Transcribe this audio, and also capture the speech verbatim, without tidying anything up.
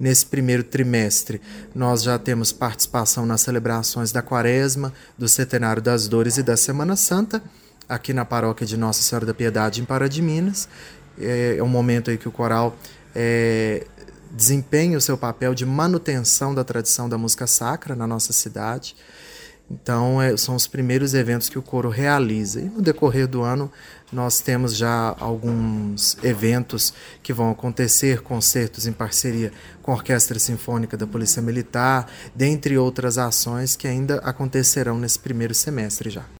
Nesse primeiro trimestre, nós já temos participação nas celebrações da Quaresma, do Centenário das Dores e da Semana Santa, aqui na paróquia de Nossa Senhora da Piedade, em Pará de Minas. É um momento aí que o coral é, desempenha o seu papel de manutenção da tradição da música sacra na nossa cidade. Então, é, são os primeiros eventos que o coro realiza. E no decorrer do ano, nós temos já alguns eventos que vão acontecer, concertos em parceria com a Orquestra Sinfônica da Polícia Militar, dentre outras ações que ainda acontecerão nesse primeiro semestre já.